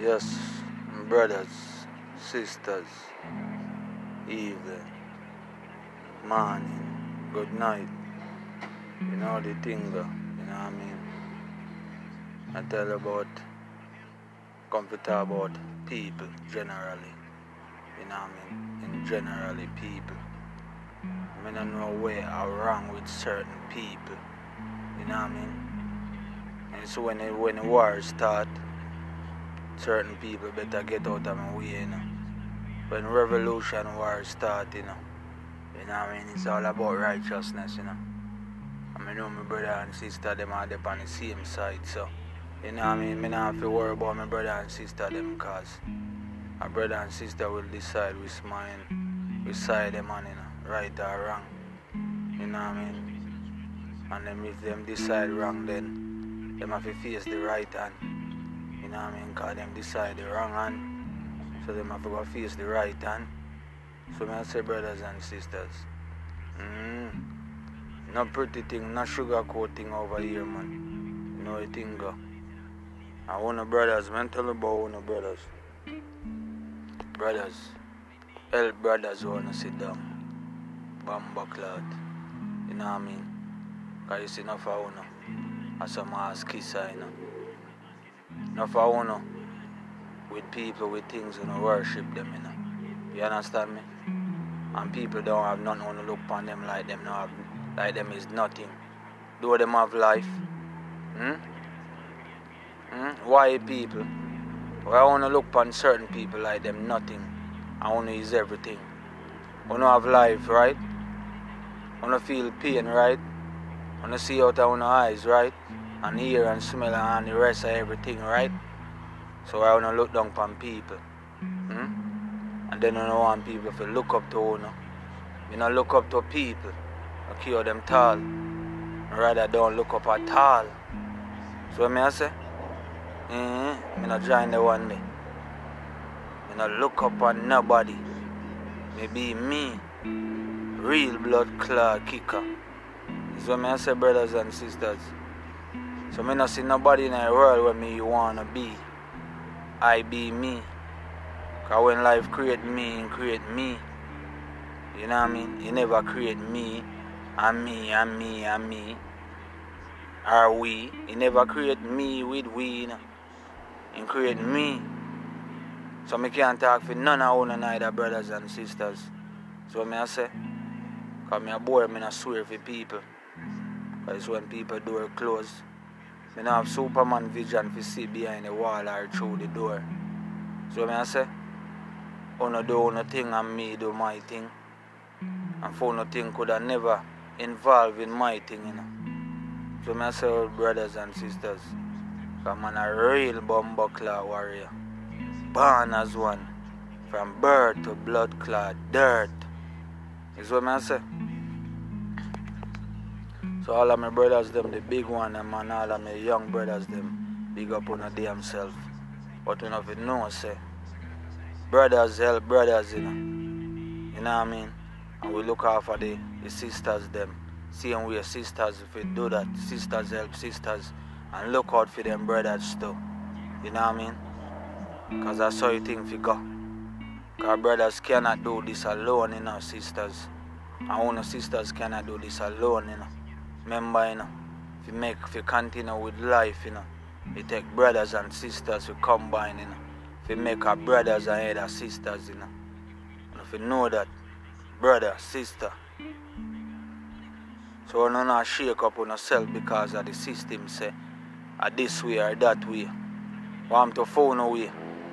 Yes, brothers, sisters, evening, morning, good night. You know the thing, you know what I mean? I tell about, come to talk about people generally. You know what I mean? In generally people. I don't know where I'm wrong with certain people. You know what I mean? And so when the war start, certain people better get out of my way, you know. When revolution war start, you know what I mean? It's all about righteousness, you know. And I know my brother and sister, them are on the same side, so, you know what I mean? I don't have to worry about my brother and sister, them, because my brother and sister will decide which side them on, you know, right or wrong. You know what I mean? And then if them decide wrong, then them have to face the right hand. You know what I mean? Because them decide the wrong hand, so them have to go face the right hand. So I say, brothers and sisters, no pretty thing, no sugar coating over here, man. You know the thing go. I want the brothers, man, tell me about one of brothers. Brothers, help brothers who want to sit down. Bamba cloud. You know what I mean? Because you see enough of one, and some ass kisser, you know. Enough of one with people, with things, you know, worship them, you know. You understand me? And people don't have nothing to look upon them like them, like them is nothing. Do them have life? Why people? Why I want to look upon certain people like them nothing? I want to is everything. I want to have life, right? I want to feel pain, right? I want to see out of our eyes, right? And hear and smell and the rest of everything, right? So I want to look down upon people. And then I don't want people to look up to you. You know, look up to people. I kill them tall. Rather don't look up at all. So what I say? I not join the one day. I not look up on nobody. Maybe me. Real blood clot kicker. That's what I say, brothers and sisters. So I not see nobody in the world where me wanna be. I be me. Because when life create me, it create me. You know what I mean? He never create me and me and me and me. Or we. He never create me with we, you know. He create me. So I can't talk for none of one neither, brothers and sisters. So what I say? Because I boy, I swear for people. Because when people door close, I don't have Superman vision to see behind the wall or through the door. So what I say? Uno do uno thing and me do my thing. And for no thing could have never involved in my thing, you know. So I say, brothers and sisters, I'm a real bumbuckler warrior. Born as one. From birth to blood clot dirt. Is what I say. So all of my brothers, them, the big one, and man, all of my young brothers, them, big up on a damn self. But you know if you know, say, brothers help brothers, you know. You know what I mean? And we look out for the sisters, them. Seeing we are sisters, if we do that, sisters help sisters. And look out for them brothers too. You know what I mean? Because that's how you think we go. Because brothers cannot do this alone, you know, sisters. And our sisters cannot do this alone, you know. Remember, you know, if you continue with life, you know, it take brothers and sisters to combine, you know. If you make our brothers and other sisters, you know. And if you know that, brother, sister. So you not shake up on yourself because of the system say, this way or that way. Want to phone away.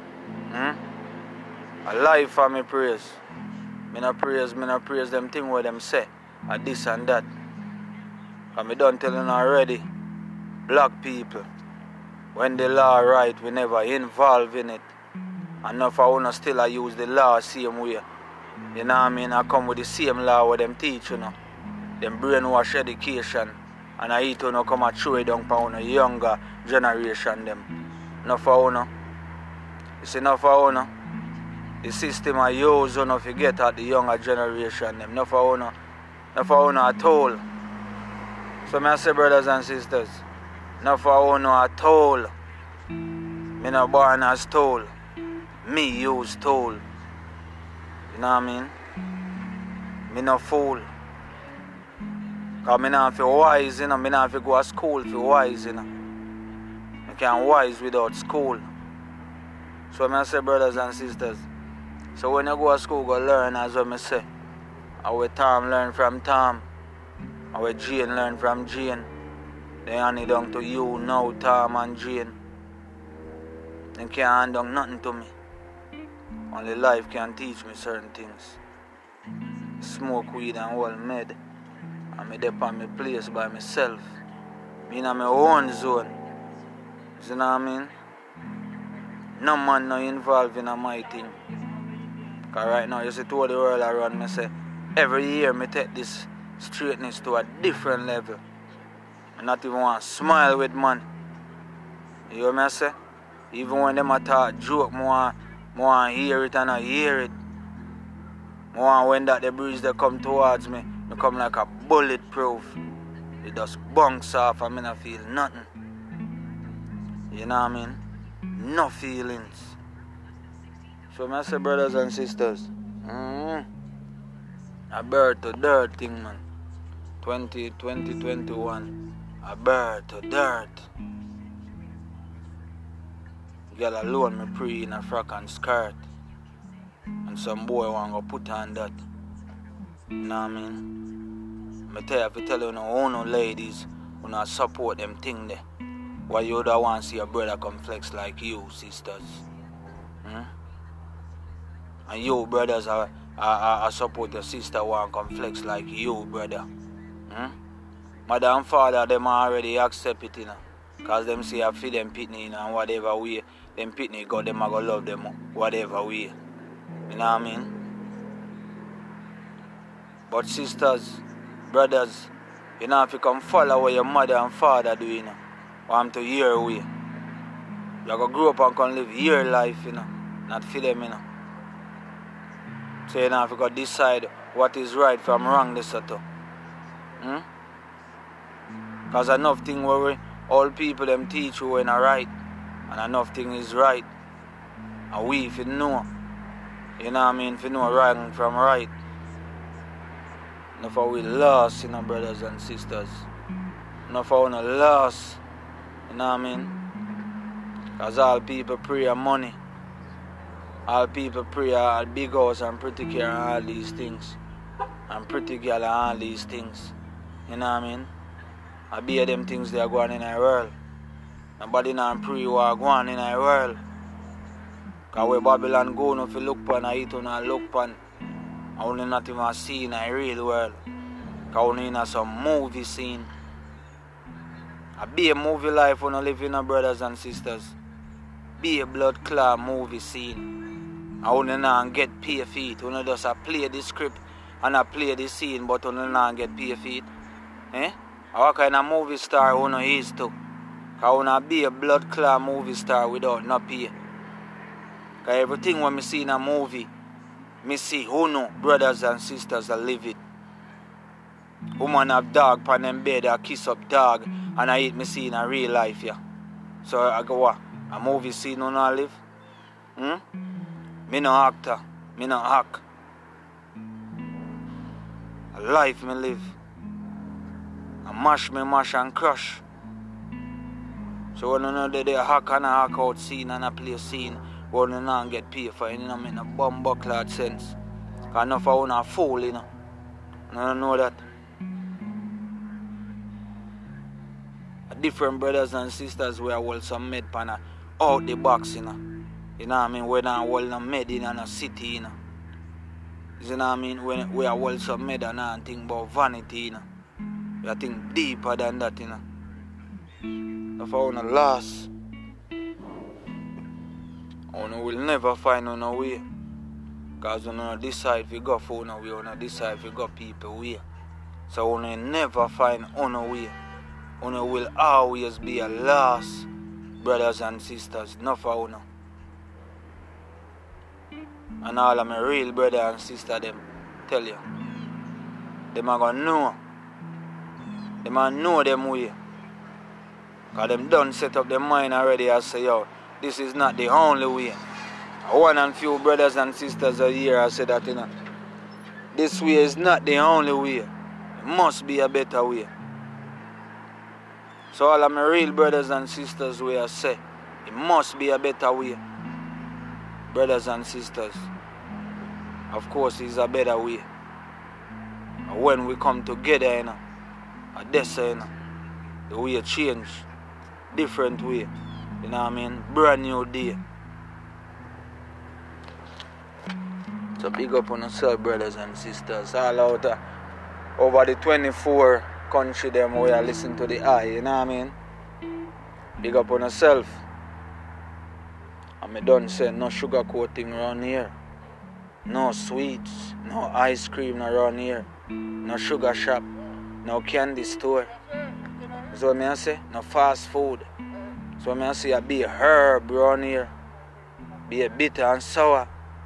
A life for me praise. Me not praise them thing where them say. This and that. And me done telling already. Black people. When the law right, we never involve in it. And enough I wanna still use the law same way. You know what I mean? I come with the same law where them teach, you know. Them brainwash education. And I eat you come and throw it down for the younger generation them. Enough for you. It's enough for you. The system I use you to get at the younger generation them. Enough for you. Enough for you at all. So I say brothers and sisters, enough for you at all. Me no born as tool. Me use tool. You know what I mean? Me no fool. Cause me not feel wise, you know. Me not feel go to school for wise, you know. You can't wise without school. So I say, brothers and sisters, so when you go to school, go learn as what I say. Our Tom learn from Tom. Our Jane learn from Jane. They hand it down to you now, Tom and Jane. They can't hand down nothing to me. Only life can teach me certain things. Smoke weed and hold med. And me dep on my place by myself. Me in my own zone. You know what I mean? No man no involved in my thing. Cause right now you see to the world around me say every year me take this straightness to a different level. I not even want to smile with man. You hear me say? Even when them a talk joke, I want to hear it and I hear it. I want when that the breeze they come towards me, I come like a bulletproof. It just bounce off and I don't feel nothing. You know what I mean? No feelings. So I say, brothers and sisters, a bird to dirt thing, man. 2021, a bird to dirt. Girl alone me pre in a frock and skirt. And some boy want to put on that. You know what I mean? I tell you now, no ladies who not support them thing there. Why you don't want to see a brother come flex like you, sisters? And you brothers are support your sister want to come flex like you, brother. Mother and father, them already accept it, you know. Because them say I feed them pitney, you know, and whatever way, them pitney God, them are going to love them whatever way. You know what I mean? But sisters, brothers, you know, if you come follow what your mother and father do, you know, want to your way. You go grow up and come live your life, you know, not for them, you know. So you know, if you go decide what is right from wrong, this or two. Because enough thing where all people them teach you when are right, and enough thing is right. And we if you know, you know what I mean, if you know right from right. Enough of we lost, you know, brothers and sisters. Enough of we lost, you know what I mean? Because all people pray and money. All people pray all big house and pretty care and all these things. And pretty girl and all these things. You know what I mean? I be them things they are going in our world. Nobody not pray what going in our world. Because where Babylon go, no, if you look upon I eat on and look upon, I only not even see in a real world. Because only in some movie scene. I be a movie life when I live in, brothers and sisters. Be a blood clot movie scene. I only not get pay for it. Only just play the script and I play the scene, but only not get pay for it. What kind of movie star who is to? I wanna be a blood clot movie star without no pay. Because everything when I see in a movie, I see who brothers and sisters that live it. Woman have dog on them bed, I kiss up dog, and I eat me see in a real life, yeah. So I go what? A movie scene who not live? Me no actor, me no hack. A life me live. I mash and crush. So when you know they hack and a hack out scene and a play scene, when you not get paid for it, you know, make no bumbuckler sense. Because enough of you are fool, you know. You don't know that. Different brothers and sisters we are hold some med pan out the box, you know. You know what I mean? We don't hold no med in a city, you know. You know what I mean? When we are hold some med and not think about vanity, you know. We are think deeper than that, you know. If I want to last, I will never find no way. Because we don't decide if we go for no way, we don't decide if we go people way. So we will never find no way. We will always be a lost, brothers and sisters, not for you. And all of my real brother and sister, them tell you, them are going to know. Them are know them way. Because them done set up their mind already and say, yo, this is not the only way. One and few brothers and sisters are here I say that, you know. This way is not the only way. It must be a better way. So all of my real brothers and sisters we I say, it must be a better way. Brothers and sisters, of course it's a better way. And when we come together, you know, at this, you know, the way change, different way. You know what I mean? Brand new day. So big up on yourself, brothers and sisters. All out over the 24 country them where I listen to the eye, you know what I mean? Big up on yourself. And me done say no sugar coating around here. No sweets, no ice cream around here. No sugar shop, no candy store. So what I say? No fast food. So I say a be a herb around here. Be a bitter and sour.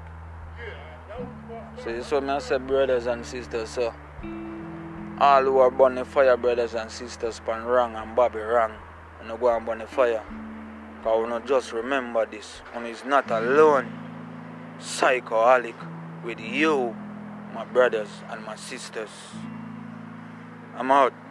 So this is what I say, brothers and sisters. So all who are burn the fire, brothers and sisters, pan wrong and Bobby wrong. And no go and burn the fire. Because we not just remember this. And it's not alone. Psychoholic with you, my brothers and my sisters. I'm out.